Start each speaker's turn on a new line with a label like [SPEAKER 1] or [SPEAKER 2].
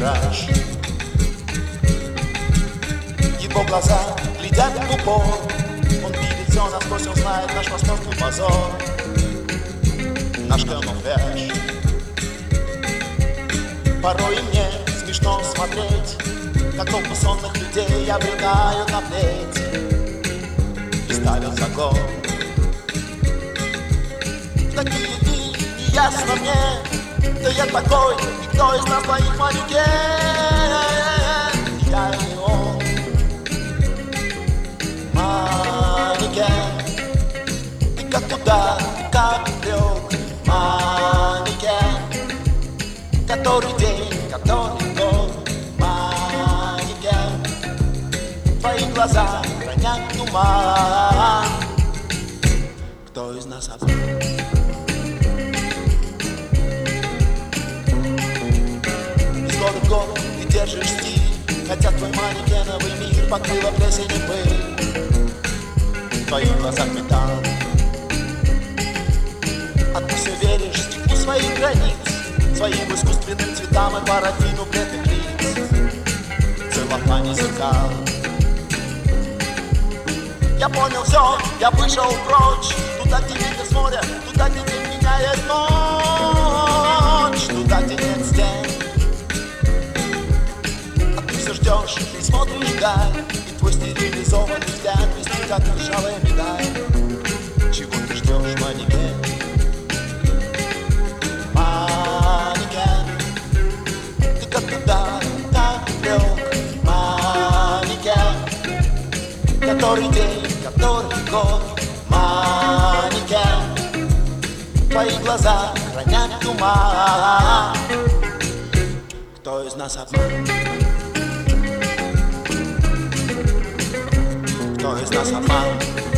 [SPEAKER 1] мираж. Его глаза глядят в упор, он видит все насквозь, он знает наш московский позор, наш камуфляж. Порой мне смешно смотреть, как толпы сонных людей обрекают на плеть и ставят закон. В такие дни неясно мне, да я такой, и кто из нас двоих манекен, я или он. Манекен, ты как туда, как лег, манекен, который день, который год, манекен, твои глаза хранят туман. Кто из нас обман? Из года в год ты держишь стиль, хотя твой манекеновый мир покрыла плесень и пыль. В твоих глазах металл, а ты все веришь стеклу своих границ, своим искусственным цветам и парафину бледных лиц, целлофане зеркал. Я понял все, я вышел прочь, туда, где ветер с моря, туда, где день меняет ночь, туда, где нет стен. А ты все ждешь и смотришь вдаль, и твой стерилизованный взгляд блестит, как ржавая медаль. Чего ты ждешь, манекен? Манекен, ты как туда, так лег, манекен, который день, который год, манекен, твои глаза хранят туман. Кто из нас обман? Кто из нас обман?